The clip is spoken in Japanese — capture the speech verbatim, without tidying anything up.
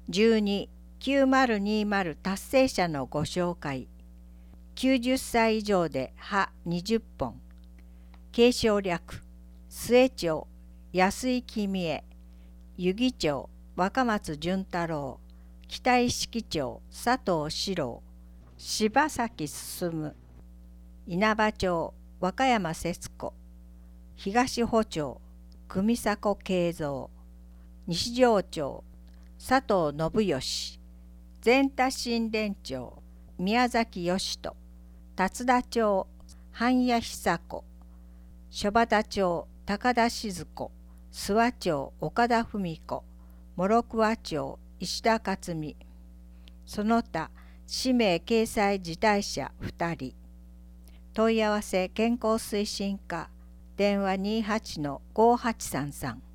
じゅうに、きゅうまるにまる達成者のご紹介。きゅうじゅっさい以上で歯にじゅっぽん。継承略、末長、安井君江、遊戯長、若松純太郎、北井式長、佐藤史郎、柴崎進、稲葉町、和歌山節子、東保町、久美迫慶三、西条町、佐藤信義、全田新田町、宮崎義人、達田町、半谷久子、諸畑町、高田静子、諏訪町、岡田文子、諸桑町、石田克美、その他氏名掲載辞退者ふたり。問い合わせ健康推進課、電話 にじゅうはちのごーはちさんさん。